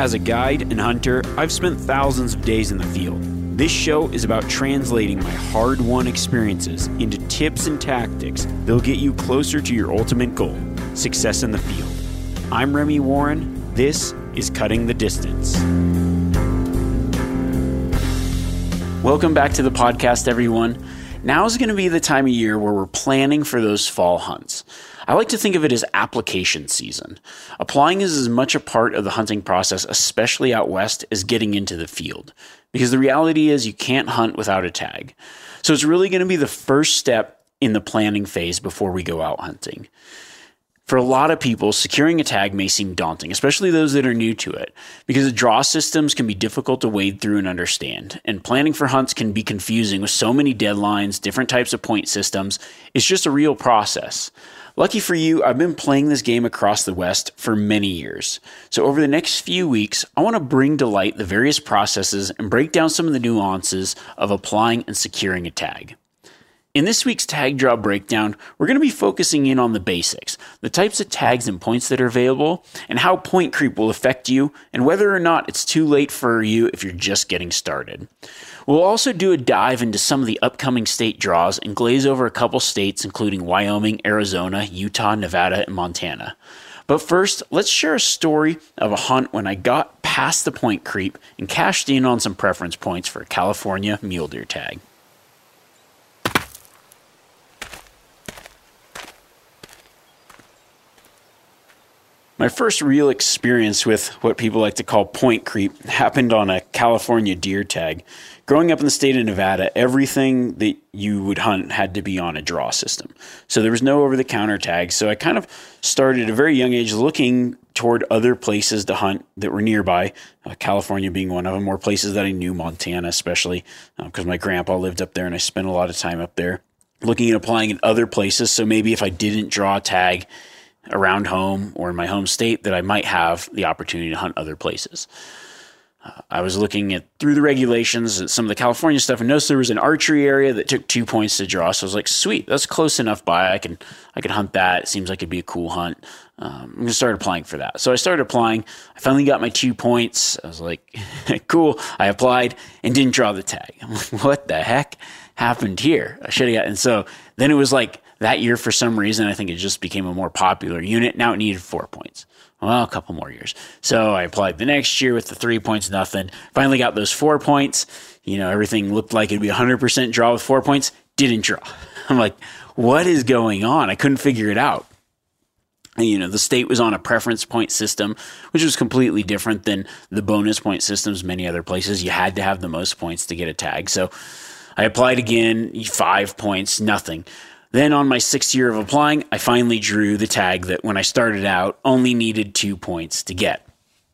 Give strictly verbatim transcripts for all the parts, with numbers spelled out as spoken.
As a guide and hunter, I've spent thousands of days in the field. This show is about translating my hard-won experiences into tips and tactics that'll get you closer to your ultimate goal, success in the field. I'm Remy Warren. This is Cutting the Distance. Welcome back to the podcast, everyone. Now is going to be the time of year where we're planning for those fall hunts. I like to think of it as application season. Applying is as much a part of the hunting process, especially out west, as getting into the field. Because the reality is you can't hunt without a tag. So it's really going to be the first step in the planning phase before we go out hunting. For a lot of people, securing a tag may seem daunting, especially those that are new to it, because the draw systems can be difficult to wade through and understand, and planning for hunts can be confusing with so many deadlines, different types of point systems. It's just a real process. Lucky for you, I've been playing this game across the West for many years. So over the next few weeks, I want to bring to light the various processes and break down some of the nuances of applying and securing a tag. In this week's tag draw breakdown, we're going to be focusing in on the basics, the types of tags and points that are available, and how point creep will affect you, and whether or not it's too late for you if you're just getting started. We'll also do a dive into some of the upcoming state draws and glaze over a couple states including Wyoming, Arizona, Utah, Nevada, and Montana. But first, let's share a story of a hunt when I got past the point creep and cashed in on some preference points for a California mule deer tag. My first real experience with what people like to call point creep happened on a California deer tag. Growing up in the state of Nevada, everything that you would hunt had to be on a draw system. So there was no over-the-counter tags. So I kind of started at a very young age looking toward other places to hunt that were nearby, uh, California being one of them, or places that I knew, Montana especially, because uh, my grandpa lived up there and I spent a lot of time up there. Looking at applying in other places, so maybe if I didn't draw a tag around home or in my home state, that I might have the opportunity to hunt other places. Uh, I was looking at through the regulations at some of the California stuff and noticed there was an archery area that took two points to draw. So I was like, sweet, that's close enough by. I can I can hunt that. It seems like it'd be a cool hunt. Um, I'm going to start applying for that. So I started applying. I finally got my two points. I was like, cool. I applied and didn't draw the tag. I'm like, what the heck happened here? I should have got. And so then it was like, that year, for some reason, I think it just became a more popular unit. Now it needed four points. Well, a couple more years. So I applied the next year with the three points, nothing. Finally got those four points. You know, everything looked like it'd be one hundred percent draw with four points. Didn't draw. I'm like, what is going on? I couldn't figure it out. And, you know, the state was on a preference point system, which was completely different than the bonus point systems many other places. You had to have the most points to get a tag. So I applied again, five points, nothing. Then on my sixth year of applying, I finally drew the tag that when I started out only needed two points to get.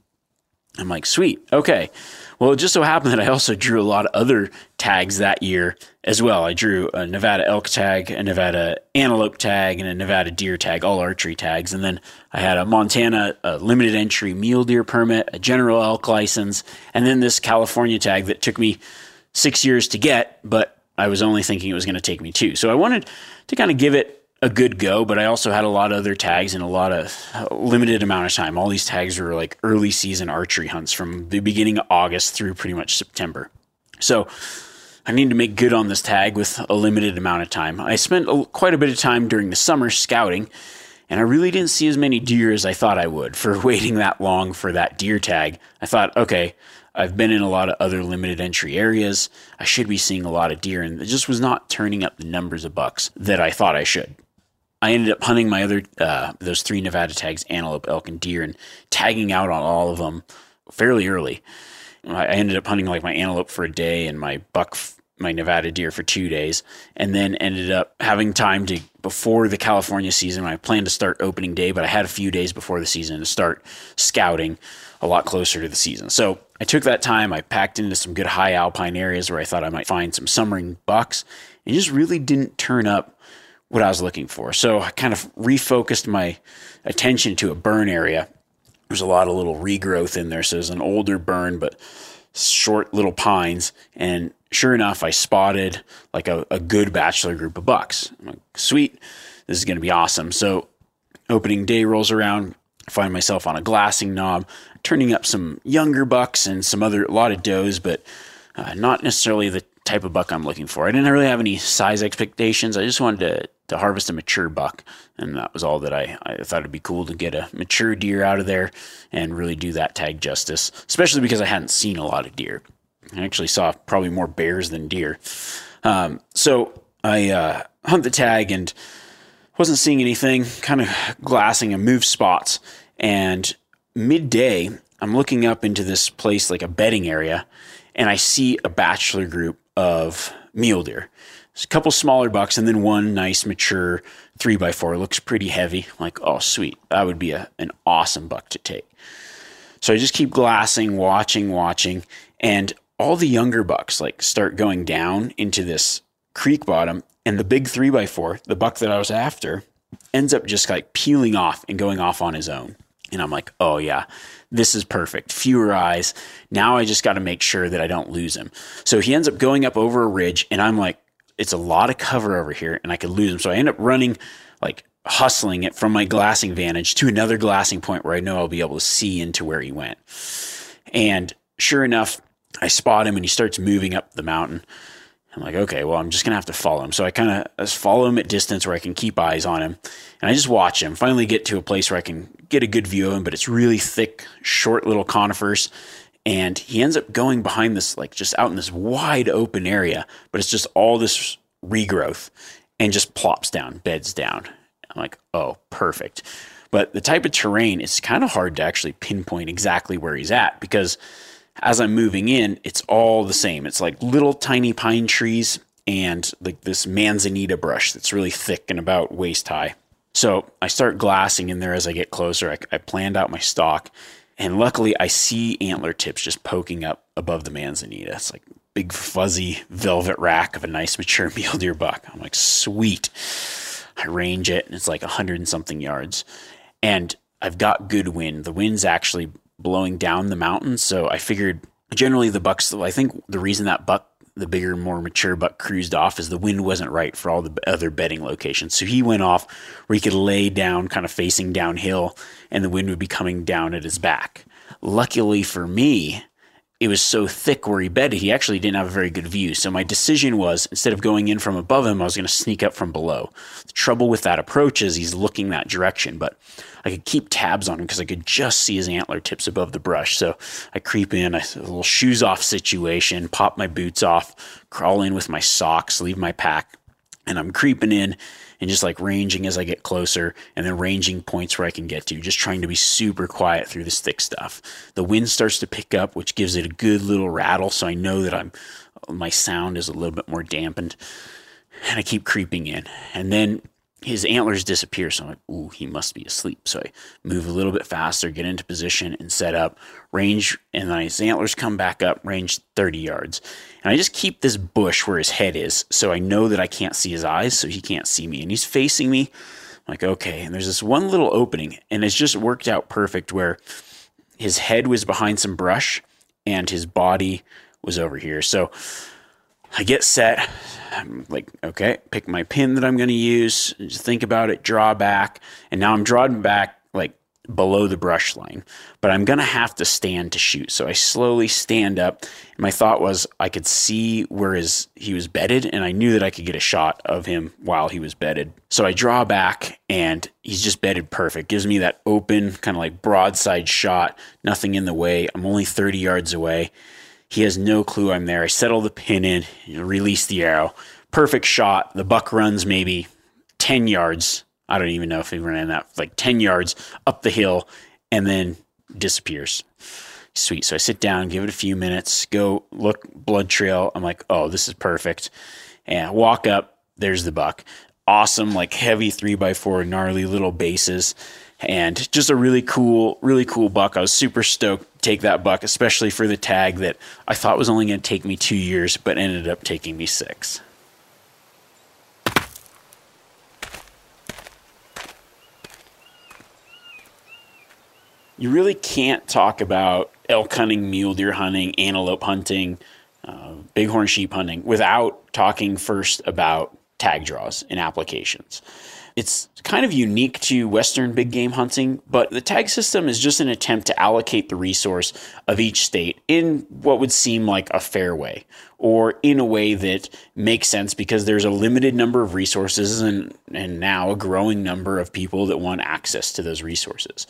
I'm like, sweet, okay. Well, it just so happened that I also drew a lot of other tags that year as well. I drew a Nevada elk tag, a Nevada antelope tag, and a Nevada deer tag, all archery tags. And then I had a Montana a limited entry mule deer permit, a general elk license, and then this California tag that took me six years to get, but I was only thinking it was going to take me two. So I wanted to kind of give it a good go, but I also had a lot of other tags and a lot of uh, limited amount of time. All these tags were like early season archery hunts from the beginning of August through pretty much September. So I needed to make good on this tag with a limited amount of time. I spent a, quite a bit of time during the summer scouting, and I really didn't see as many deer as I thought I would for waiting that long for that deer tag. I thought, okay, I've been in a lot of other limited entry areas. I should be seeing a lot of deer, and it just was not turning up the numbers of bucks that I thought I should. I ended up hunting my other, uh, those three Nevada tags, antelope, elk, and deer, and tagging out on all of them fairly early. I ended up hunting like my antelope for a day and my buck, my Nevada deer for two days, and then ended up having time to, before the California season, I planned to start opening day, but I had a few days before the season to start scouting a lot closer to the season. So I took that time, I packed into some good high alpine areas where I thought I might find some summering bucks, and just really didn't turn up what I was looking for. So I kind of refocused my attention to a burn area. There's a lot of little regrowth in there, so there's an older burn, but short little pines, and sure enough, I spotted like a, a good bachelor group of bucks. I'm like, sweet, this is going to be awesome. So opening day rolls around, I find myself on a glassing knob. turning up some younger bucks and some other, a lot of does, but uh, not necessarily the type of buck I'm looking for. I didn't really have any size expectations. I just wanted to, to harvest a mature buck, and that was all that I, I thought it'd be cool to get a mature deer out of there and really do that tag justice, especially because I hadn't seen a lot of deer. I actually saw probably more bears than deer. Um, so I uh, hunt the tag and wasn't seeing anything, kind of glassing and move spots. And midday, I'm looking up into this place like a bedding area, and I see a bachelor group of mule deer. There's a couple smaller bucks and then one nice mature three by four. Looks pretty heavy. Like, oh, sweet. That would be a, an awesome buck to take. So I just keep glassing, watching, watching, and all the younger bucks like start going down into this creek bottom, and the big three by four, the buck that I was after, ends up just like peeling off and going off on his own. And I'm like, oh yeah, this is perfect. Fewer eyes. Now I just got to make sure that I don't lose him. So he ends up going up over a ridge, and I'm like, it's a lot of cover over here and I could lose him. So I end up running, like hustling it from my glassing vantage to another glassing point where I know I'll be able to see into where he went. And sure enough, I spot him and he starts moving up the mountain. I'm like, okay, well, I'm just going to have to follow him. So I kind of follow him at distance where I can keep eyes on him. And I just watch him, finally get to a place where I can get a good view of him, but it's really thick, short little conifers. And he ends up going behind this, like just out in this wide open area, but it's just all this regrowth, and just plops down, beds down. I'm like, oh, perfect. But the type of terrain, it's kind of hard to actually pinpoint exactly where he's at, because as I'm moving in, it's all the same. It's like little tiny pine trees and like this manzanita brush that's really thick and about waist high. So I start glassing in there as I get closer. I, I planned out my stalk, and luckily I see antler tips just poking up above the manzanita. It's like big fuzzy velvet rack of a nice mature mule deer buck. I'm like, sweet. I range it, and it's like a hundred and something yards. And I've got good wind. The wind's actually blowing down the mountain. So I figured generally the bucks, I think the reason that buck, the bigger, more mature buck, cruised off is the wind wasn't right for all the other bedding locations. So he went off where he could lay down kind of facing downhill, and the wind would be coming down at his back. Luckily for me, it was so thick where he bedded, he actually didn't have a very good view. So my decision was, instead of going in from above him, I was going to sneak up from below. The trouble with that approach is he's looking that direction, but I could keep tabs on him because I could just see his antler tips above the brush. So I creep in, I, a little shoes off situation, pop my boots off, crawl in with my socks, leave my pack, and I'm creeping in and just like ranging as I get closer, and then ranging points where I can get to, just trying to be super quiet through this thick stuff. The wind starts to pick up, which gives it a good little rattle, so I know that I'm my sound is a little bit more dampened, and I keep creeping in. And then his antlers disappear, so I'm like, ooh, he must be asleep. So I move a little bit faster, get into position, and set up, range, and then his antlers come back up, range thirty yards. And I just keep this bush where his head is, so I know that I can't see his eyes, so he can't see me. And he's facing me. I'm like, okay, and there's this one little opening, and it's just worked out perfect where his head was behind some brush, and his body was over here. So I get set. I'm like, okay, pick my pin that I'm going to use, just think about it, draw back, and now I'm drawing back like below the brush line, but I'm going to have to stand to shoot. So I slowly stand up, and my thought was I could see where his he was bedded, and I knew that I could get a shot of him while he was bedded. So I draw back, and he's just bedded perfect. Gives me that open, kind of like broadside shot, nothing in the way. I'm only thirty yards away. He has no clue I'm there. I settle the pin in, release the arrow. Perfect shot. The buck runs maybe ten yards. I don't even know if he ran that, like ten yards up the hill, and then disappears. Sweet. So I sit down, give it a few minutes, go look, blood trail. I'm like, oh, this is perfect. And I walk up. There's the buck. Awesome, like heavy three by four, gnarly little bases. And just a really cool, really cool buck. I was super stoked to take that buck, especially for the tag that I thought was only going to take me two years, but ended up taking me six. You really can't talk about elk hunting, mule deer hunting, antelope hunting, uh, bighorn sheep hunting without talking first about tag draws and applications. It's kind of unique to Western big game hunting, but the tag system is just an attempt to allocate the resource of each state in what would seem like a fair way, or in a way that makes sense because there's a limited number of resources and, and now a growing number of people that want access to those resources.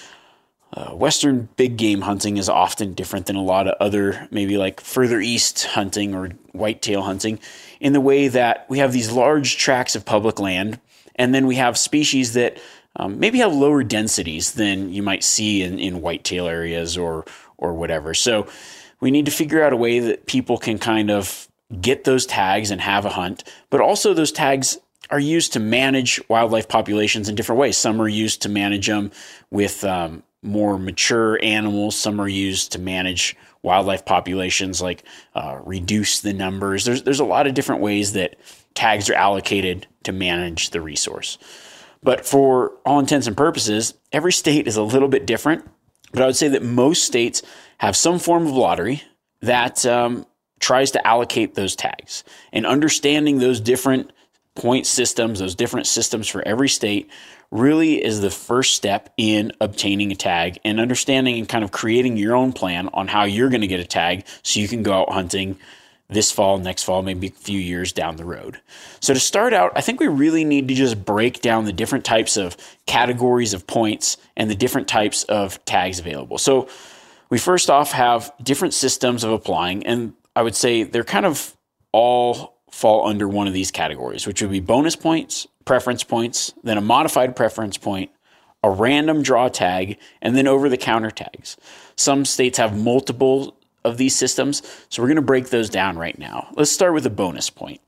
Uh, Western big game hunting is often different than a lot of other, maybe like further east hunting or whitetail hunting, in the way that we have these large tracts of public land. And then we have species that um, maybe have lower densities than you might see in, in whitetail areas or or whatever. So we need to figure out a way that people can kind of get those tags and have a hunt, but also those tags are used to manage wildlife populations in different ways. Some are used to manage them with um, more mature animals. Some are used to manage wildlife populations, like uh, reduce the numbers. There's there's a lot of different ways that tags are allocated to manage the resource. But for all intents and purposes, every state is a little bit different. But I would say that most states have some form of lottery that um, tries to allocate those tags. And understanding those different point systems, those different systems for every state, really is the first step in obtaining a tag and understanding and kind of creating your own plan on how you're going to get a tag so you can go out hunting this fall, next fall, maybe a few years down the road. So to start out, I think we really need to just break down the different types of categories of points and the different types of tags available. So we first off have different systems of applying, and I would say they're kind of all fall under one of these categories, which would be bonus points, preference points, then a modified preference point, a random draw tag, and then over-the-counter tags. Some states have multiple of these systems, so we're going to break those down right now. Let's start with the bonus point.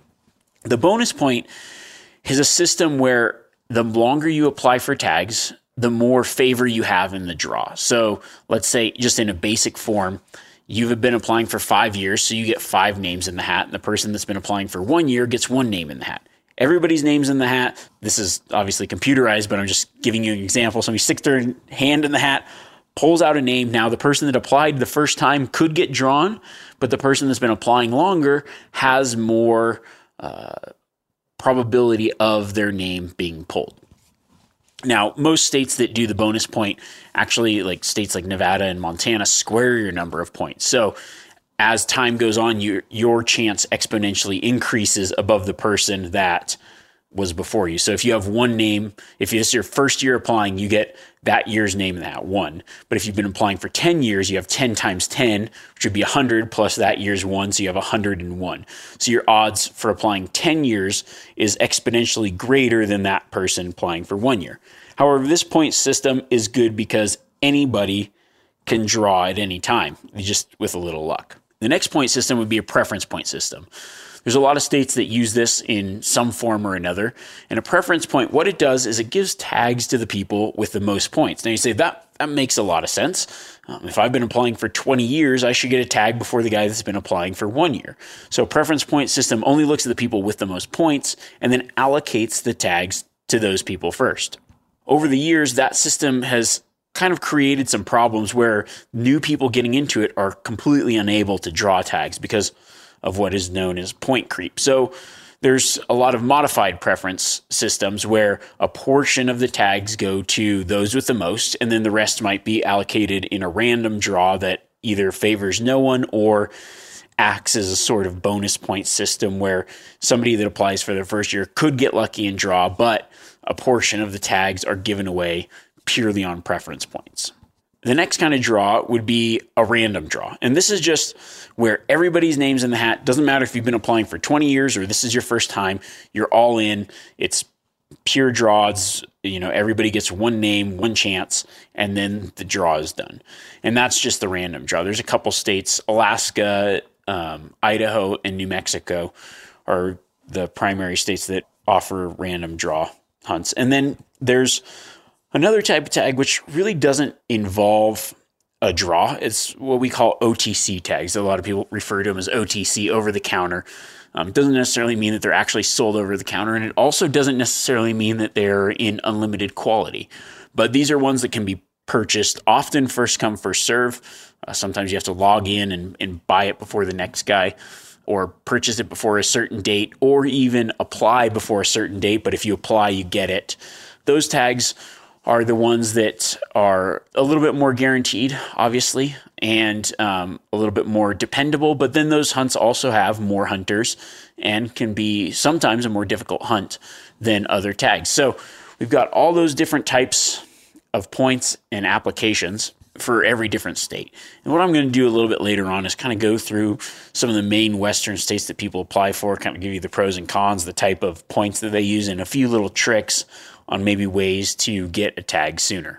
The bonus point is a system where the longer you apply for tags, the more favor you have in the draw. So let's say, just in a basic form, you've been applying for five years, so you get five names in the hat, and the person that's been applying for one year gets one name in the hat. Everybody's name's in the hat. This is obviously computerized, but I'm just giving you an example. Somebody sticks their hand in the hat, pulls out a name. Now, the person that applied the first time could get drawn, but the person that's been applying longer has more uh, probability of their name being pulled. Now, most states that do the bonus point, actually, like states like Nevada and Montana, square your number of points. So as time goes on, your your chance exponentially increases above the person that was before you. So if you have one name, if it's your first year applying, you get that year's name in that one. But if you've been applying for ten years, you have ten times ten, which would be one hundred plus that year's one, so you have one hundred one. So your odds for applying ten years is exponentially greater than that person applying for one year. However, this point system is good because anybody can draw at any time, just with a little luck. The next point system would be a preference point system. There's a lot of states that use this in some form or another. And a preference point, what it does is it gives tags to the people with the most points. Now you say, that, that makes a lot of sense. Um, if I've been applying for twenty years, I should get a tag before the guy that's been applying for one year. So a preference point system only looks at the people with the most points and then allocates the tags to those people first. Over the years, that system has kind of created some problems where new people getting into it are completely unable to draw tags because of what is known as point creep. So there's a lot of modified preference systems where a portion of the tags go to those with the most, and then the rest might be allocated in a random draw that either favors no one or acts as a sort of bonus point system where somebody that applies for their first year could get lucky and draw, but a portion of the tags are given away purely on preference points. The next kind of draw would be a random draw. And this is just where everybody's name's in the hat. Doesn't matter if you've been applying for twenty years or this is your first time, you're all in. It's pure draws. You know, everybody gets one name, one chance, and then the draw is done. And that's just the random draw. There's a couple states, Alaska, um, Idaho, and New Mexico are the primary states that offer random draw hunts. And then there's another type of tag which really doesn't involve a draw. It's what we call O T C tags. A lot of people refer to them as O T C, over the counter. Um, it doesn't necessarily mean that they're actually sold over the counter, and it also doesn't necessarily mean that they're in unlimited quality. But these are ones that can be purchased often first come, first serve. Uh, sometimes you have to log in and, and buy it before the next guy. or purchase it before a certain date, or even apply before a certain date, but if you apply, you get it. Those tags are the ones that are a little bit more guaranteed, obviously, and um, a little bit more dependable, but then those hunts also have more hunters and can be sometimes a more difficult hunt than other tags. So we've got all those different types of points and applications for every different state. And what I'm going to do a little bit later on is kind of go through some of the main Western states that people apply for, kind of give you the pros and cons, the type of points that they use, and a few little tricks on maybe ways to get a tag sooner.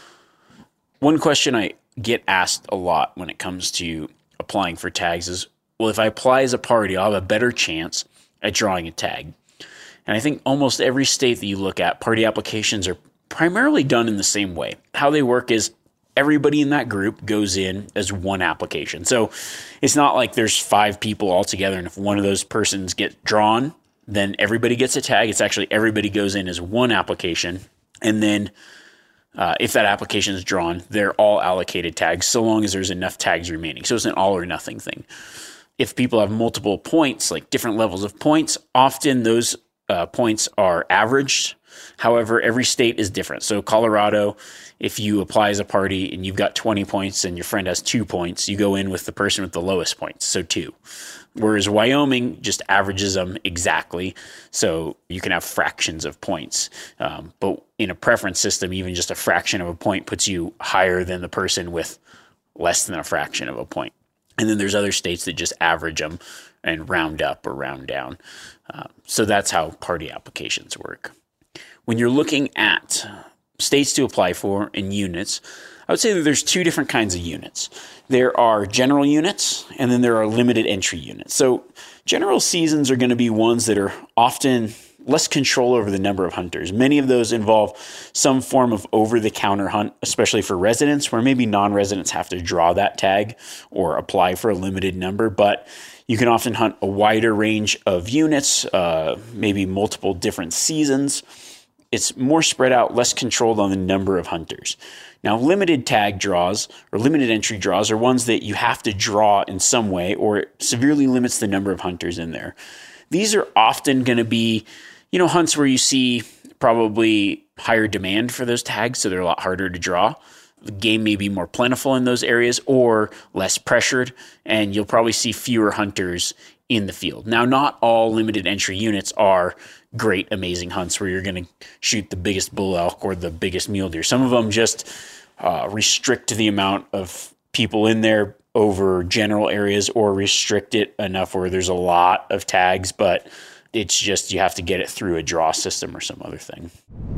One question I get asked a lot when it comes to applying for tags is, well, if I apply as a party, I'll have a better chance at drawing a tag. And I think almost every state that you look at, party applications are primarily done in the same way. How they work is everybody in that group goes in as one application. So it's not like there's five people all together, and if one of those persons get drawn, then everybody gets a tag. It's actually everybody goes in as one application, and then uh, if that application is drawn, they're all allocated tags so long as there's enough tags remaining. So it's an all or nothing thing. If people have multiple points, like different levels of points, often those uh, points are averaged. However, every state is different. So Colorado, if you apply as a party and you've got twenty points and your friend has two points, you go in with the person with the lowest points, so two. Whereas Wyoming just averages them exactly, so you can have fractions of points. Um, but in a preference system, even just a fraction of a point puts you higher than the person with less than a fraction of a point. And then there's other states that just average them and round up or round down. Uh, so that's how party applications work. When you're looking at states to apply for and units, I would say that there's two different kinds of units. There are general units, and then there are limited entry units. So general seasons are going to be ones that are often less control over the number of hunters. Many of those involve some form of over-the-counter hunt, especially for residents, where maybe non-residents have to draw that tag or apply for a limited number. But you can often hunt a wider range of units, uh, maybe multiple different seasons. It's more spread out, less controlled on the number of hunters. Now, limited tag draws or limited entry draws are ones that you have to draw in some way, or it severely limits the number of hunters in there. These are often going to be, you know, hunts where you see probably higher demand for those tags, so they're a lot harder to draw. The game may be more plentiful in those areas or less pressured, and you'll probably see fewer hunters in the field. Now, not all limited entry units are great, amazing hunts where you're going to shoot the biggest bull elk or the biggest mule deer. Some of them just uh, restrict the amount of people in there over general areas, or restrict it enough where there's a lot of tags, but it's just you have to get it through a draw system or some other thing.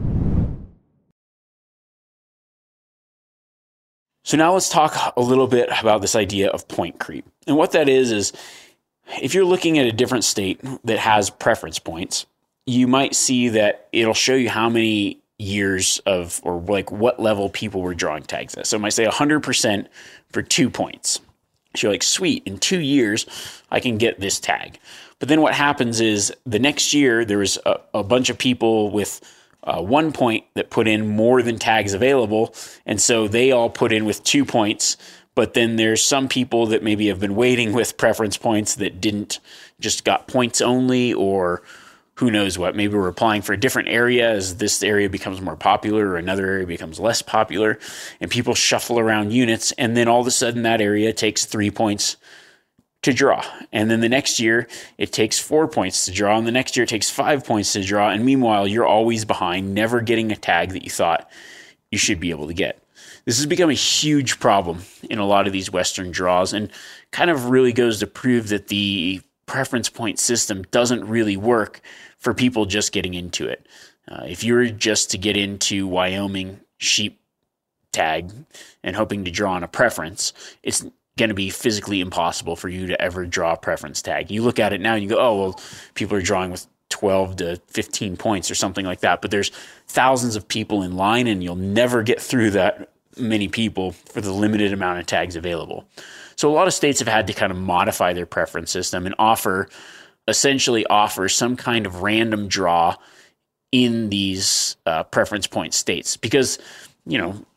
So now let's talk a little bit about this idea of point creep. And what that is, is if you're looking at a different state that has preference points, you might see that it'll show you how many years of, or like what level people were drawing tags at. So it might say one hundred percent for two points. So you're like, sweet, in two years, I can get this tag. But then what happens is the next year, there was a, a bunch of people with uh, one point that put in more than tags available. And so they all put in with two points. But then there's some people that maybe have been waiting with preference points that didn't, just got points only, or who knows what. Maybe we're applying for a different area as this area becomes more popular or another area becomes less popular, and people shuffle around units, and then all of a sudden that area takes three points to draw. And then the next year it takes four points to draw, and the next year it takes five points to draw. And meanwhile, you're always behind, never getting a tag that you thought you should be able to get. This has become a huge problem in a lot of these Western draws, and kind of really goes to prove that the preference point system doesn't really work for people just getting into it. Uh, if you were just to get into Wyoming sheep tag and hoping to draw on a preference, it's going to be physically impossible for you to ever draw a preference tag. You look at it now and you go, oh, well, people are drawing with twelve to fifteen points or something like that. But there's thousands of people in line, and you'll never get through that many people for the limited amount of tags available. So a lot of states have had to kind of modify their preference system and offer, essentially offer some kind of random draw in these uh, preference point states. Because, you know,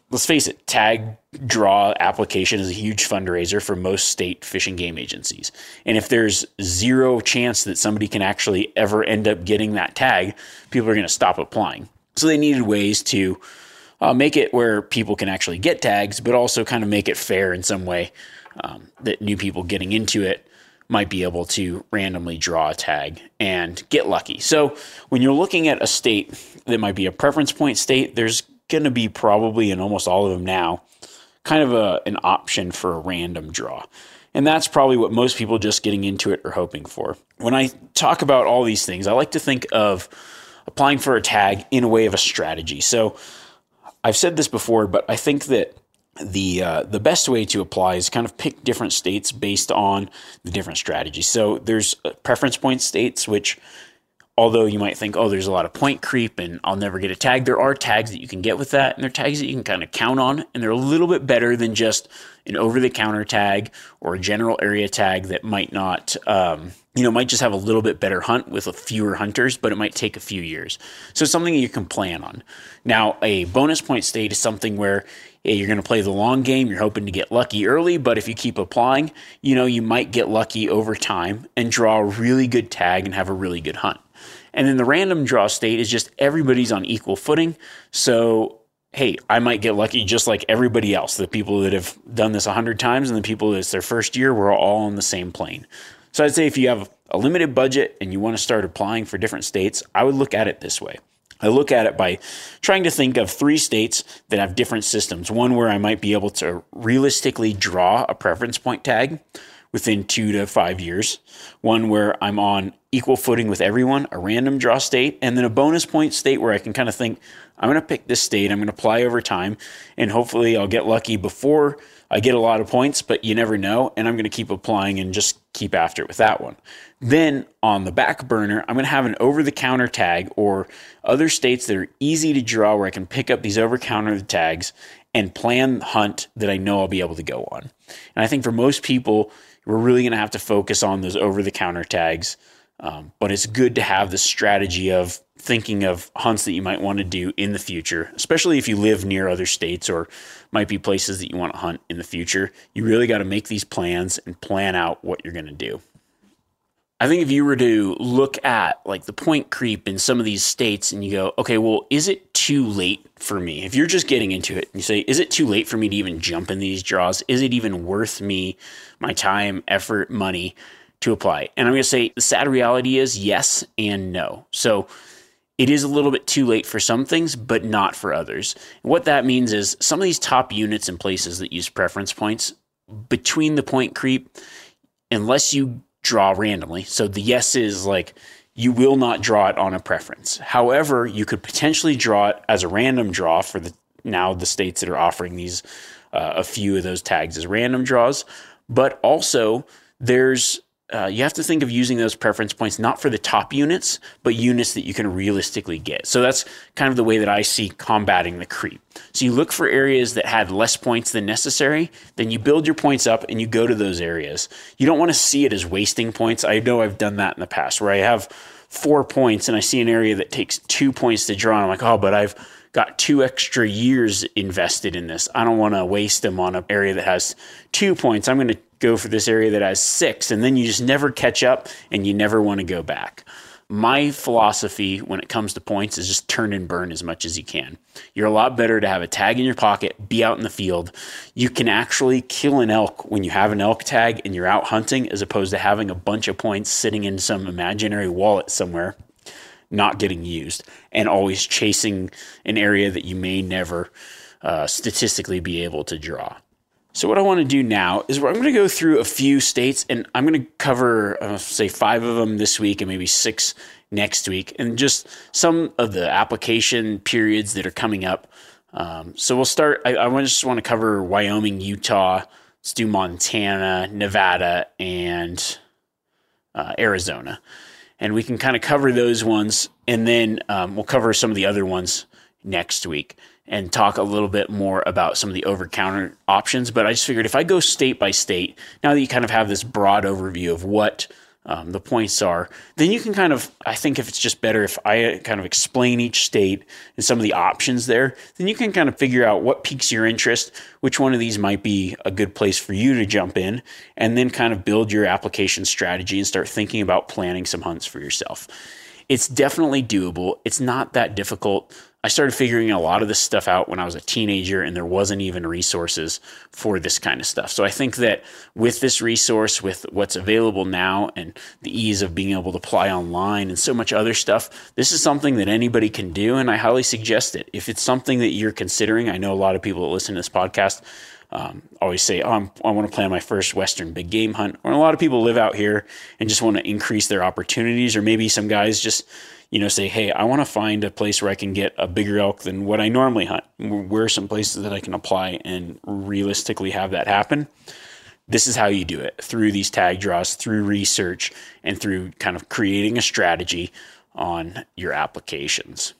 let's face it, tag draw application is a huge fundraiser for most state fish and game agencies. And if there's zero chance that somebody can actually ever end up getting that tag, people are going to stop applying. So they needed ways to uh, make it where people can actually get tags, but also kind of make it fair in some way um, that new people getting into it might be able to randomly draw a tag and get lucky. So when you're looking at a state that might be a preference point state, there's going to be probably in almost all of them now kind of a, an option for a random draw. And that's probably what most people just getting into it are hoping for. When I talk about all these things, I like to think of applying for a tag in a way of a strategy. So I've said this before, but I think that the uh, the best way to apply is kind of pick different states based on the different strategies. So there's preference point states, which although you might think, oh, there's a lot of point creep and I'll never get a tag, there are tags that you can get with that, and they're tags that you can kind of count on, and they're a little bit better than just an over-the-counter tag or a general area tag that might not, um, you know, might just have a little bit better hunt with a fewer hunters, but it might take a few years. So it's something you can plan on. Now, a bonus point state is something where yeah, you're going to play the long game. You're hoping to get lucky early, but if you keep applying, you know, you might get lucky over time and draw a really good tag and have a really good hunt. And then the random draw state is just everybody's on equal footing. So, hey, I might get lucky just like everybody else. The people that have done this a hundred times and the people that it's their first year, we're all on the same plane. So I'd say if you have a limited budget and you want to start applying for different states, I would look at it this way. I look at it by trying to think of three states that have different systems. One where I might be able to realistically draw a preference point tag within two to five years. One where I'm on equal footing with everyone, a random draw state, and then a bonus point state where I can kind of think, I'm going to pick this state, I'm going to apply over time, and hopefully I'll get lucky before I get a lot of points, but you never know, and I'm going to keep applying and just keep after it with that one. Then on the back burner, I'm going to have an over-the-counter tag or other states that are easy to draw where I can pick up these over-counter tags and plan hunt that I know I'll be able to go on. And I think for most people, we're really going to have to focus on those over-the-counter tags, um, but it's good to have the strategy of thinking of hunts that you might want to do in the future, especially if you live near other states or might be places that you want to hunt in the future. You really got to make these plans and plan out what you're going to do. I think if you were to look at like the point creep in some of these states and you go, okay, well, is it too late for me? If you're just getting into it and you say, is it too late for me to even jump in these draws? Is it even worth me, my time, effort, money to apply? And I'm going to say the sad reality is yes and no. So it is a little bit too late for some things, but not for others. And what that means is some of these top units and places that use preference points between the point creep, unless you draw randomly. So the yes is like you will not draw it on a preference. However, you could potentially draw it as a random draw for the now the states that are offering these uh, a few of those tags as random draws. But also there's uh, you have to think of using those preference points not for the top units, but units that you can realistically get. So that's kind of the way that I see combating the creep. So you look for areas that had less points than necessary, then you build your points up and you go to those areas. You don't want to see it as wasting points. I know I've done that in the past where I have four points and I see an area that takes two points to draw. And I'm like, oh, but I've got two extra years invested in this. I don't want to waste them on an area that has two points. I'm going to go for this area that has six, and then you just never catch up and you never want to go back. My philosophy when it comes to points is just turn and burn as much as you can. You're a lot better to have a tag in your pocket, be out in the field. You can actually kill an elk when you have an elk tag and you're out hunting as opposed to having a bunch of points sitting in some imaginary wallet somewhere, not getting used, and always chasing an area that you may never uh, statistically be able to draw. So what I want to do now is I'm going to go through a few states, and I'm going to cover, uh, say, five of them this week and maybe six next week, and just some of the application periods that are coming up. Um, so we'll start, I, I just want to cover Wyoming, Utah, let's do Montana, Nevada, and uh, Arizona. And we can kind of cover those ones, and then um, we'll cover some of the other ones next week and talk a little bit more about some of the over-counter options. But I just figured if I go state by state, now that you kind of have this broad overview of what um, the points are, then you can kind of, I think if it's just better if I kind of explain each state and some of the options there, then you can kind of figure out what piques your interest, which one of these might be a good place for you to jump in, and then kind of build your application strategy and start thinking about planning some hunts for yourself. It's definitely doable. It's not that difficult. I started figuring a lot of this stuff out when I was a teenager, and there wasn't even resources for this kind of stuff. So I think that with this resource, with what's available now and the ease of being able to apply online and so much other stuff, this is something that anybody can do, and I highly suggest it. If it's something that you're considering, I know a lot of people that listen to this podcast Um, always say, oh, I'm, I want to plan my first Western big game hunt. Or a lot of people live out here and just want to increase their opportunities. Or maybe some guys just, you know, say, hey, I want to find a place where I can get a bigger elk than what I normally hunt. Where are some places that I can apply and realistically have that happen? This is how you do it, through these tag draws, through research, and through kind of creating a strategy on your applications.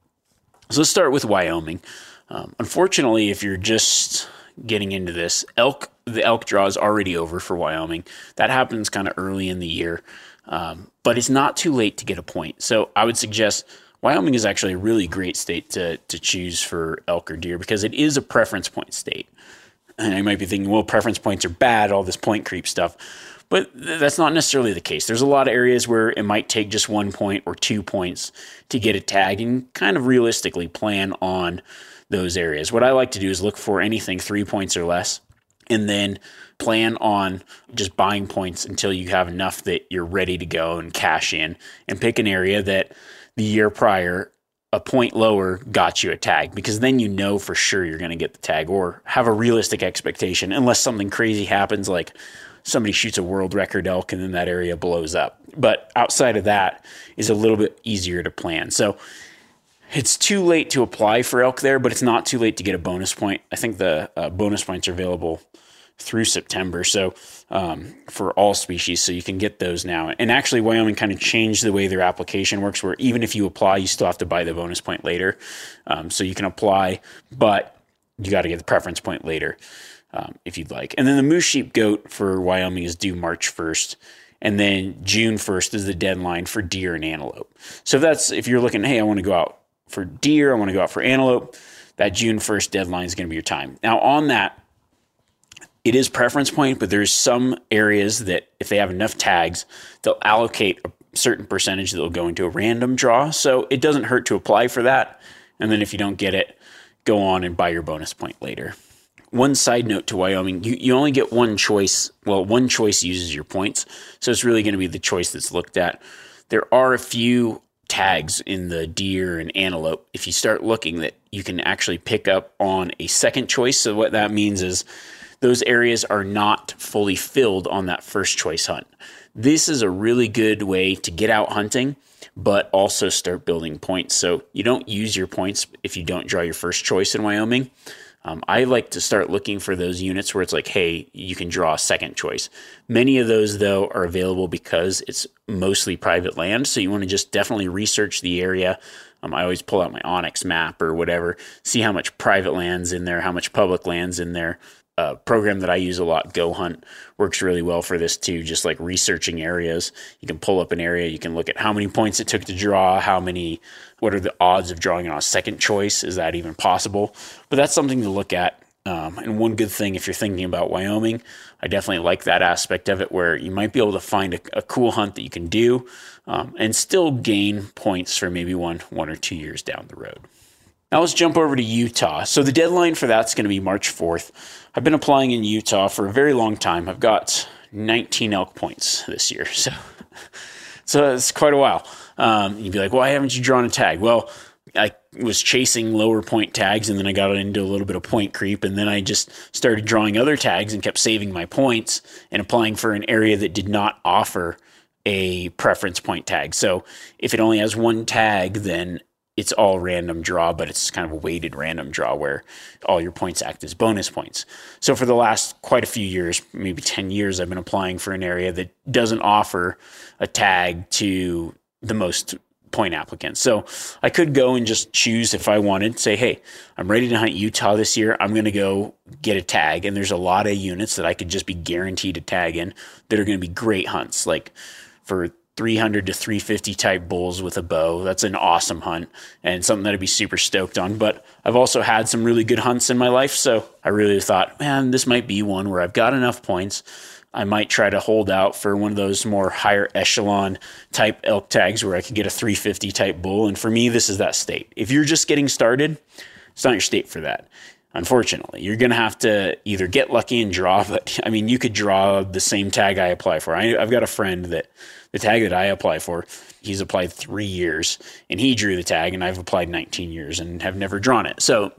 So let's start with Wyoming. Um, unfortunately, if you're just getting into this, elk, the elk draw is already over for Wyoming. That happens kind of early in the year, um, but it's not too late to get a point. So I would suggest Wyoming is actually a really great state to to choose for elk or deer because it is a preference point state. And I might be thinking, well, preference points are bad, all this point creep stuff. But th- that's not necessarily the case. There's a lot of areas where it might take just one point or two points to get a tag and kind of realistically plan on those areas. What I like to do is look for anything three points or less and then plan on just buying points until you have enough that you're ready to go and cash in, and pick an area that the year prior, a point lower, got you a tag, because then you know for sure you're going to get the tag, or have a realistic expectation unless something crazy happens like somebody shoots a world record elk and then that area blows up. But outside of that is a little bit easier to plan. So it's too late to apply for elk there, but it's not too late to get a bonus point. I think the uh, bonus points are available through September, so um, for all species, so you can get those now. And actually, Wyoming kind of changed the way their application works, where even if you apply, you still have to buy the bonus point later. Um, so you can apply, but you got to get the preference point later um, if you'd like. And then the moose, sheep, goat for Wyoming is due March first. And then June first is the deadline for deer and antelope. So if that's, if you're looking, hey, I want to go out for deer, I want to go out for antelope, that June first deadline is going to be your time. Now on that, it is preference point, but there's some areas that if they have enough tags, they'll allocate a certain percentage that will go into a random draw. So it doesn't hurt to apply for that. And then if you don't get it, go on and buy your bonus point later. One side note to Wyoming, you, you only get one choice. Well, one choice uses your points. So it's really going to be the choice that's looked at. There are a few tags in the deer and antelope, if you start looking, that you can actually pick up on a second choice. So what that means is those areas are not fully filled on that first choice hunt. This is a really good way to get out hunting, but also start building points. So you don't use your points if you don't draw your first choice in Wyoming. Um, I like to start looking for those units where it's like, hey, you can draw a second choice. Many of those, though, are available because it's mostly private land. So you want to just definitely research the area. Um, I always pull out my Onyx map or whatever, see how much private land's in there, how much public land's in there. A program that I use a lot, Go Hunt, works really well for this too, just like researching areas. You can pull up an area, you can look at how many points it took to draw, how many, what are the odds of drawing on a second choice? Is that even possible? But that's something to look at. Um, and one good thing, if you're thinking about Wyoming, I definitely like that aspect of it, where you might be able to find a, a cool hunt that you can do um, and still gain points for maybe one, one or two years down the road. Now let's jump over to Utah. So the deadline for that's going to be March fourth. I've been applying in Utah for a very long time. I've got nineteen elk points this year. So, so it's quite a while. Um, you'd be like, why haven't you drawn a tag? Well, I was chasing lower point tags, and then I got into a little bit of point creep, and then I just started drawing other tags and kept saving my points and applying for an area that did not offer a preference point tag. So if it only has one tag, then it's all random draw, but it's kind of a weighted random draw where all your points act as bonus points. So for the last quite a few years, maybe ten years, I've been applying for an area that doesn't offer a tag to the most point applicants. So I could go and just choose if I wanted, say, hey, I'm ready to hunt Utah this year. I'm going to go get a tag. And there's a lot of units that I could just be guaranteed a tag in that are going to be great hunts. Like for three hundred to three fifty type bulls with a bow. That's an awesome hunt and something that I'd be super stoked on. But I've also had some really good hunts in my life. So I really thought, man, this might be one where I've got enough points. I might try to hold out for one of those more higher echelon type elk tags where I can get a three fifty type bull. And for me, this is that state. If you're just getting started, it's not your state for that. Unfortunately, you're going to have to either get lucky and draw, but I mean, you could draw the same tag I apply for. I, I've got a friend that the tag that I apply for, he's applied three years and he drew the tag, and I've applied nineteen years and have never drawn it. So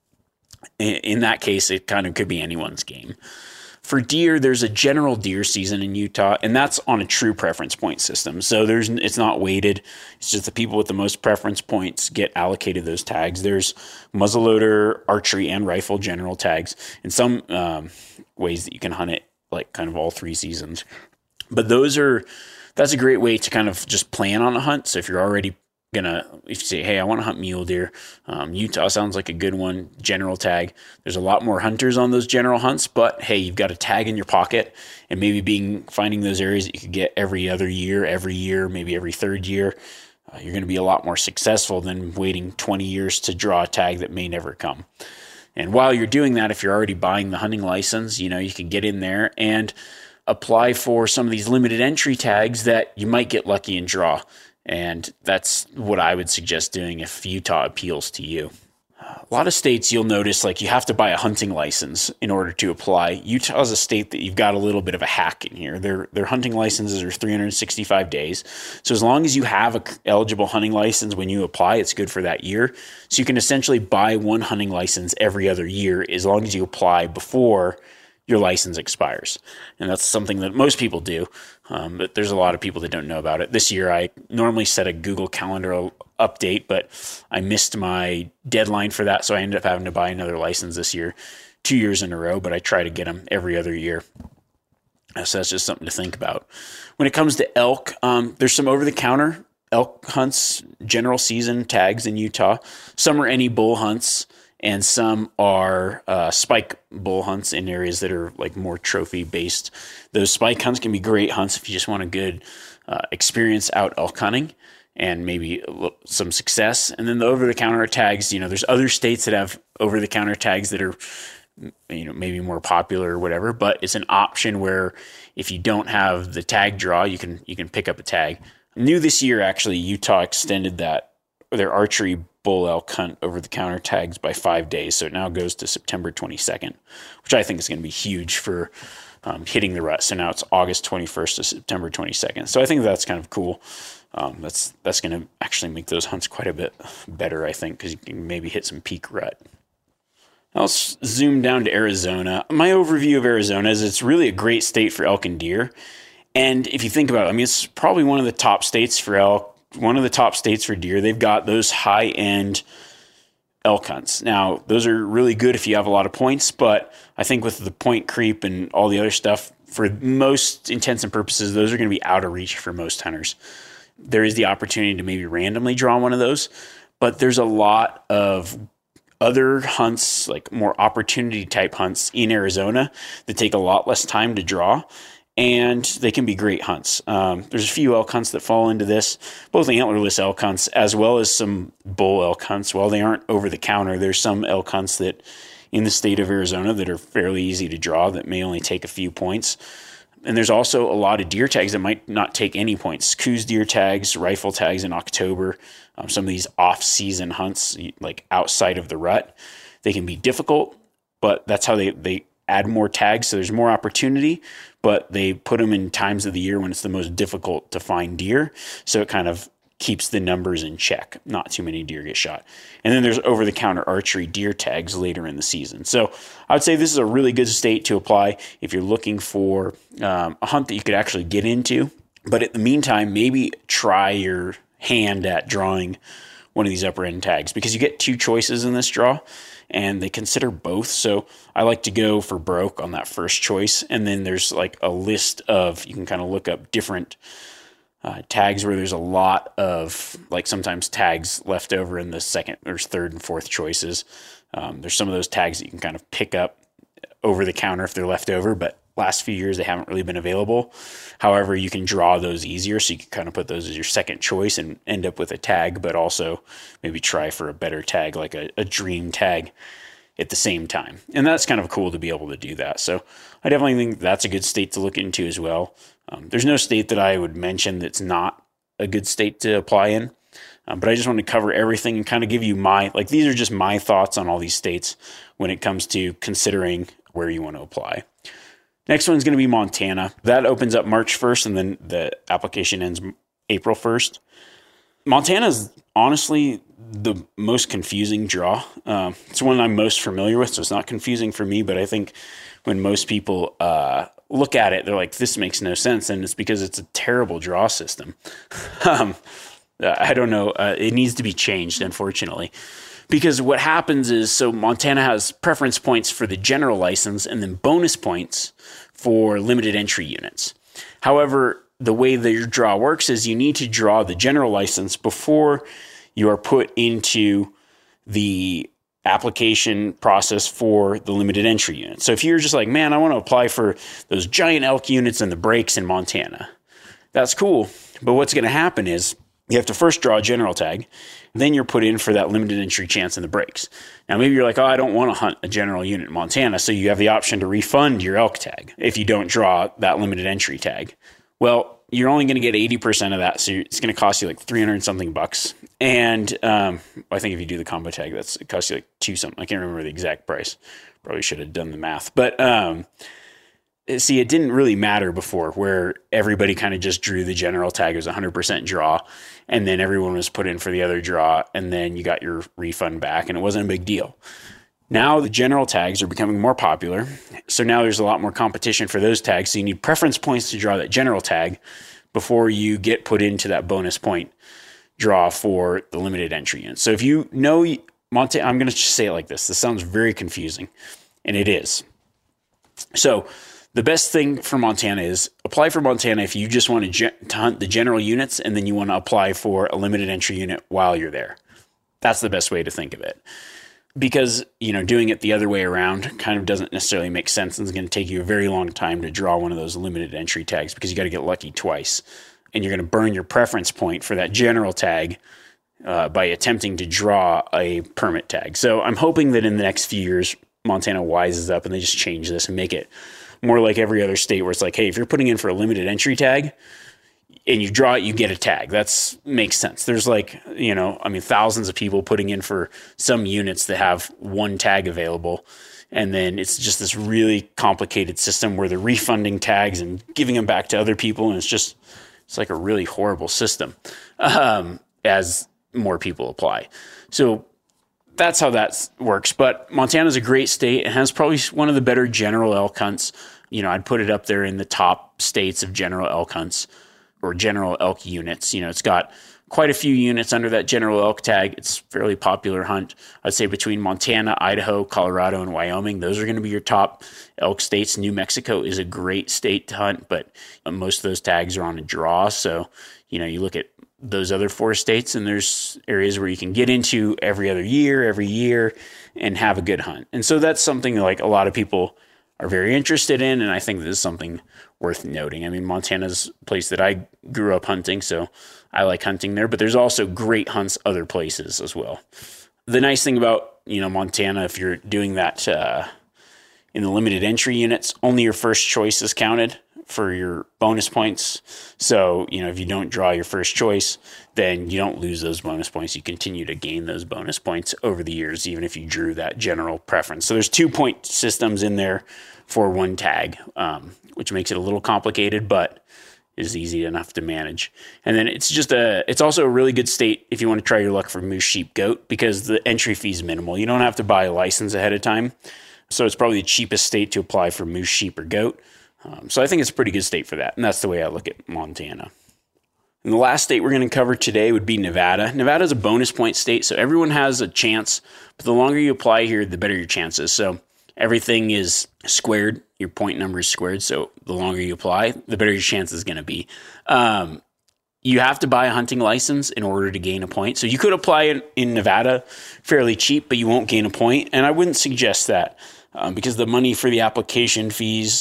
in, in that case, it kind of could be anyone's game. For deer, there's a general deer season in Utah, and that's on a true preference point system. So there's it's not weighted. It's just the people with the most preference points get allocated those tags. There's muzzleloader, archery, and rifle general tags, and some um, ways that you can hunt it like kind of all three seasons. But those are that's a great way to kind of just plan on a hunt. So if you're already gonna, if you say, hey, I want to hunt mule deer, um, Utah sounds like a good one. General tag. There's a lot more hunters on those general hunts, but hey, you've got a tag in your pocket, and maybe being finding those areas that you could get every other year, every year, maybe every third year. Uh, you're going to be a lot more successful than waiting twenty years to draw a tag that may never come. And while you're doing that, if you're already buying the hunting license, you know, you can get in there and apply for some of these limited entry tags that you might get lucky and draw. And that's what I would suggest doing if Utah appeals to you. A lot of states you'll notice like you have to buy a hunting license in order to apply. Utah is a state that you've got a little bit of a hack in here. Their their hunting licenses are three hundred sixty-five days. So as long as you have a eligible hunting license when you apply, it's good for that year. So you can essentially buy one hunting license every other year as long as you apply before your license expires. And that's something that most people do. Um, but there's a lot of people that don't know about it. This year, I normally set a Google Calendar update, but I missed my deadline for that. So I ended up having to buy another license this year, two years in a row, but I try to get them every other year. So that's just something to think about. When it comes to elk, um, there's some over-the-counter elk hunts, general season tags in Utah. Some are any bull hunts, and some are uh, spike bull hunts in areas that are like more trophy based. Those spike hunts can be great hunts if you just want a good uh, experience out elk hunting and maybe some success. And then the over-the-counter tags, you know, there's other states that have over-the-counter tags that are, you know, maybe more popular or whatever, but it's an option where if you don't have the tag draw, you can you can pick up a tag. New this year, actually, Utah extended that their archery bull elk hunt over-the-counter tags by five days. So it now goes to September twenty-second, which I think is going to be huge for um, hitting the rut. So now it's August twenty-first to September twenty-second. So I think that's kind of cool. Um, that's that's going to actually make those hunts quite a bit better, I think, because you can maybe hit some peak rut. Now let's zoom down to Arizona. My overview of Arizona is it's really a great state for elk and deer. And if you think about it, I mean, it's probably one of the top states for elk, one of the top states for deer. They've got those high-end elk hunts. Now, those are really good if you have a lot of points, but I think with the point creep and all the other stuff, for most intents and purposes, those are going to be out of reach for most hunters. There is the opportunity to maybe randomly draw one of those, but there's a lot of other hunts, like more opportunity type hunts in Arizona that take a lot less time to draw, and they can be great hunts. Um, there's a few elk hunts that fall into this, both the antlerless elk hunts as well as some bull elk hunts. While they aren't over the counter, there's some elk hunts that in the state of Arizona that are fairly easy to draw that may only take a few points. And there's also a lot of deer tags that might not take any points. Coos deer tags, rifle tags in October, um, some of these off-season hunts, like outside of the rut, they can be difficult, but that's how they, they add more tags. So there's more opportunity, but they put them in times of the year when it's the most difficult to find deer. So it kind of keeps the numbers in check. Not too many deer get shot. And then there's over-the-counter archery deer tags later in the season. So I would say this is a really good state to apply if you're looking for um, a hunt that you could actually get into. But in the meantime, maybe try your hand at drawing one of these upper end tags, because you get two choices in this draw and they consider both. So I like to go for broke on that first choice. And then there's like a list of, you can kind of look up different Uh, tags where there's a lot of, like sometimes tags left over in the second or third and fourth choices. Um, there's some of those tags that you can kind of pick up over the counter if they're left over, but last few years they haven't really been available. However, you can draw those easier, so you can kind of put those as your second choice and end up with a tag, but also maybe try for a better tag, like a, a dream tag at the same time. And that's kind of cool to be able to do that. So I definitely think that's a good state to look into as well. Um, there's no state that I would mention that's not a good state to apply in. Um, but I just want to cover everything and kind of give you my, like, these are just my thoughts on all these states when it comes to considering where you want to apply. Next one's going to be Montana. That opens up March first, and then the application ends April first. Montana is honestly the most confusing draw. Um, it's one I'm most familiar with, so it's not confusing for me, but I think when most people uh, look at it, they're like, this makes no sense, and it's because it's a terrible draw system. um, I don't know. Uh, it needs to be changed, unfortunately. Because what happens is, so Montana has preference points for the general license and then bonus points for limited entry units. However, the way that your draw works is you need to draw the general license before you are put into the application process for the limited entry unit. So if you're just like, man, I want to apply for those giant elk units and the breaks in Montana, that's cool. But what's going to happen is you have to first draw a general tag, then you're put in for that limited entry chance in the breaks. Now, maybe you're like, oh, I don't want to hunt a general unit in Montana, so you have the option to refund your elk tag if you don't draw that limited entry tag. Well, you're only going to get eighty percent of that, so it's going to cost you like three hundred something bucks. And um, I think if you do the combo tag, that's it costs you like two something. I can't remember the exact price. Probably should have done the math. But um, see, it didn't really matter before, where everybody kind of just drew the general tag as one hundred percent draw, and then everyone was put in for the other draw, and then you got your refund back, and it wasn't a big deal. Now the general tags are becoming more popular, so now there's a lot more competition for those tags, so you need preference points to draw that general tag before you get put into that bonus point draw for the limited entry unit. So if you know Montana, I'm going to just say it like this. This sounds very confusing, and it is. So the best thing for Montana is apply for Montana if you just want to, ge- to hunt the general units, and then you want to apply for a limited entry unit while you're there. That's the best way to think of it. Because, you know, doing it the other way around kind of doesn't necessarily make sense, and it's going to take you a very long time to draw one of those limited entry tags because you got to get lucky twice. And you're going to burn your preference point for that general tag uh, by attempting to draw a permit tag. So I'm hoping that in the next few years, Montana wises up and they just change this and make it more like every other state where it's like, hey, if you're putting in for a limited entry tag and you draw it, you get a tag. That's makes sense. There's like, you know, I mean, thousands of people putting in for some units that have one tag available. And then it's just this really complicated system where they're refunding tags and giving them back to other people. And it's just, it's like a really horrible system um, as more people apply. So that's how that works. But Montana's a great state and has probably one of the better general elk hunts. You know, I'd put it up there in the top states of general elk hunts or general elk units. You know, it's got quite a few units under that general elk tag. It's a fairly popular hunt. I'd say between Montana, Idaho, Colorado, and Wyoming, those are going to be your top elk states. New Mexico is a great state to hunt, but most of those tags are on a draw. So, you know, you look at those other four states, and there's areas where you can get into every other year, every year, and have a good hunt. And so that's something like a lot of people are very interested in, and I think this is something worth noting. I mean, Montana's a place that I grew up hunting, so I like hunting there, but there's also great hunts other places as well. The nice thing about, you know, Montana, if you're doing that uh, in the limited entry units, only your first choice is counted for your bonus points. So, you know, if you don't draw your first choice, then you don't lose those bonus points. You continue to gain those bonus points over the years, even if you drew that general preference. So there's two point systems in there for one tag, um, which makes it a little complicated, but is easy enough to manage. And then it's just a, it's also a really good state if you want to try your luck for moose, sheep, goat, because the entry fee is minimal. You don't have to buy a license ahead of time. So it's probably the cheapest state to apply for moose, sheep, or goat. Um, so I think it's a pretty good state for that. And that's the way I look at Montana. And the last state we're going to cover today would be Nevada. Nevada is a bonus point state, so everyone has a chance. But the longer you apply here, the better your chances. So everything is squared. Your point number is squared. So the longer you apply, the better your chance is going to be. Um, you have to buy a hunting license in order to gain a point. So you could apply in, in Nevada fairly cheap, but you won't gain a point. And I wouldn't suggest that um, because the money for the application fees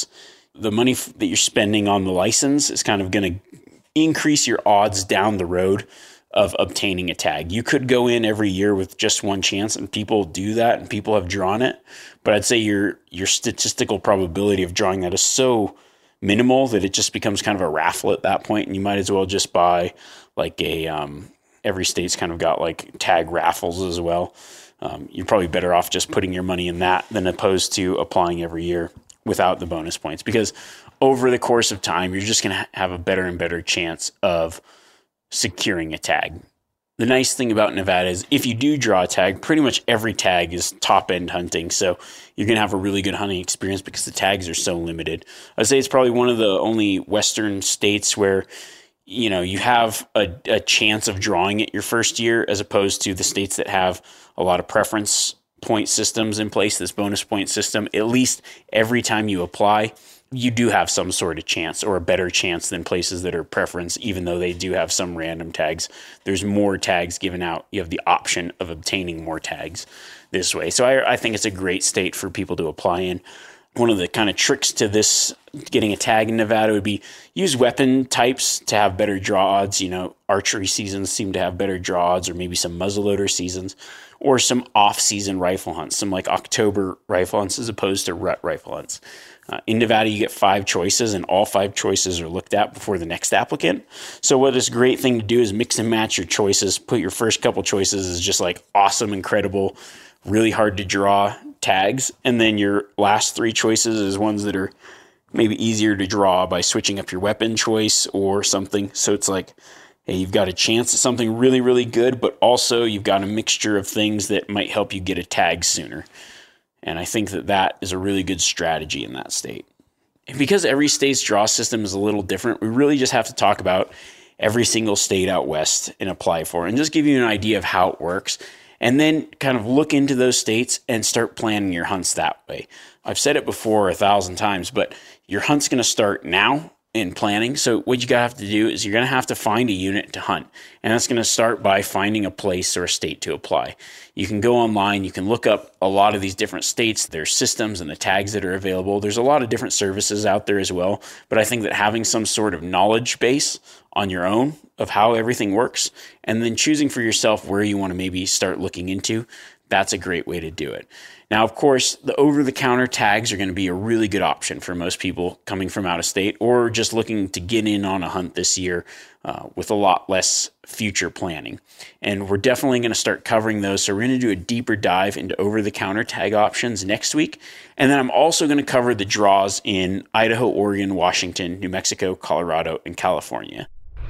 the money f- that you're spending on the license is kind of going to increase your odds down the road of obtaining a tag. You could go in every year with just one chance, and people do that, and people have drawn it. But I'd say your your statistical probability of drawing that is so minimal that it just becomes kind of a raffle at that point, and you might as well just buy like a um, every state's kind of got like tag raffles as well. Um, you're probably better off just putting your money in that than opposed to applying every year without the bonus points, because over the course of time, you're just going to have a better and better chance of securing a tag. The nice thing about Nevada is if you do draw a tag, pretty much every tag is top-end hunting. So you're going to have a really good hunting experience because the tags are so limited. I'd say it's probably one of the only Western states where, you know, you have a, a chance of drawing it your first year, as opposed to the states that have a lot of preference point systems in place, this bonus point system. At least every time you apply, you do have some sort of chance, or a better chance than places that are preference, even though they do have some random tags. There's more tags given out. You have the option of obtaining more tags this way. So I, I think it's a great state for people to apply in. One of the kind of tricks to this, getting a tag in Nevada, would be use weapon types to have better draw odds. You know, archery seasons seem to have better draw odds, or maybe some muzzleloader seasons, or some off-season rifle hunts, some like October rifle hunts as opposed to rut rifle hunts. Uh, in Nevada, you get five choices, and all five choices are looked at before the next applicant. So what is a great thing to do is mix and match your choices. Put your first couple choices as just like awesome, incredible, really hard to draw tags. And then your last three choices is ones that are maybe easier to draw by switching up your weapon choice or something. So it's like, hey, you've got a chance at something really, really good, but also you've got a mixture of things that might help you get a tag sooner. And I think that that is a really good strategy in that state. And because every state's draw system is a little different, we really just have to talk about every single state out west and apply for it, and just give you an idea of how it works. And then kind of look into those states and start planning your hunts that way. I've said it before a thousand times, but your hunt's going to start now in planning. So what you gotta have to do is you're going to have to find a unit to hunt. And that's going to start by finding a place or a state to apply. You can go online, you can look up a lot of these different states, their systems and the tags that are available. There's a lot of different services out there as well. But I think that having some sort of knowledge base on your own of how everything works, and then choosing for yourself where you want to maybe start looking into, that's a great way to do it. Now, of course, the over-the-counter tags are going to be a really good option for most people coming from out of state, or just looking to get in on a hunt this year uh, with a lot less future planning. And we're definitely going to start covering those. So we're going to do a deeper dive into over-the-counter tag options next week. And then I'm also going to cover the draws in Idaho, Oregon, Washington, New Mexico, Colorado, and California.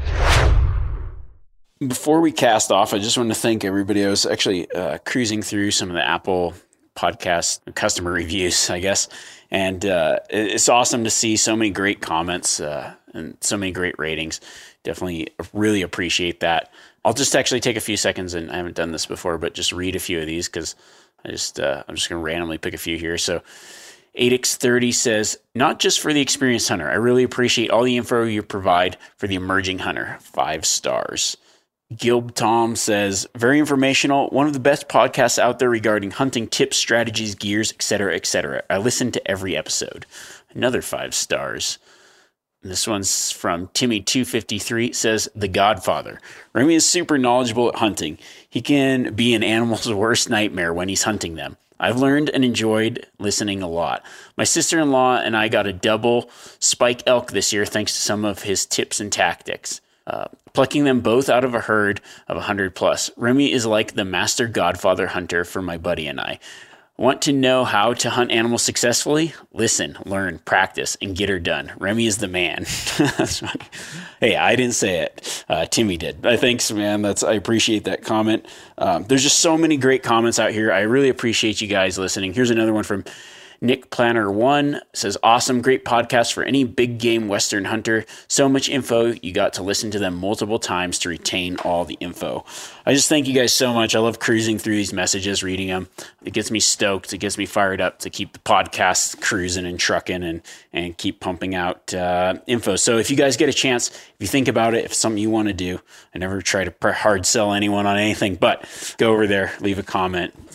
Before we cast off, I just want to thank everybody. I was actually uh, cruising through some of the Apple podcast customer reviews, I guess. And uh, it's awesome to see so many great comments uh, and so many great ratings. Definitely really appreciate that. I'll just actually take a few seconds, and I haven't done this before, but just read a few of these because I just, uh, I'm just going to randomly pick a few here. So eight X thirty says, not just for the experienced hunter. I really appreciate all the info you provide for the emerging hunter. Five stars. Gilb Tom says, very informational, one of the best podcasts out there regarding hunting tips, strategies, gears, et cetera, et cetera. I listen to every episode. Another five stars. This one's from Timmy two fifty-three, says, The Godfather. Remy is super knowledgeable at hunting. He can be an animal's worst nightmare when he's hunting them. I've learned and enjoyed listening a lot. My sister-in-law and I got a double spike elk this year thanks to some of his tips and tactics. Uh, plucking them both out of a herd of one hundred plus. Remy is like the master Godfather hunter for my buddy and I. Want to know how to hunt animals successfully? Listen, learn, practice, and get her done. Remy is the man. That's funny. Hey, I didn't say it. Uh, Timmy did. Uh, thanks, man. That's I appreciate that comment. Um, there's just so many great comments out here. I really appreciate you guys listening. Here's another one from Nick Planner one, says, awesome, great podcast for any big game Western hunter. So much info, you got to listen to them multiple times to retain all the info. I just thank you guys so much. I love cruising through these messages, reading them. It gets me stoked. It gets me fired up to keep the podcast cruising and trucking and, and keep pumping out uh, info. So if you guys get a chance, if you think about it, if it's something you want to do, I never try to hard sell anyone on anything, but go over there, leave a comment.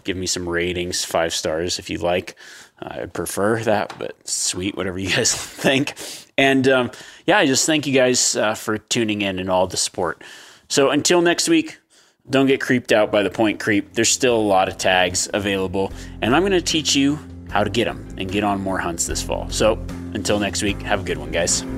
Give me some ratings, five stars if you like. Uh, I'd prefer that, but sweet, whatever you guys think. And um, yeah, I just thank you guys uh, for tuning in and all the support. So until next week, don't get creeped out by the point creep. There's still a lot of tags available, and I'm going to teach you how to get them and get on more hunts this fall. So until next week, have a good one, guys.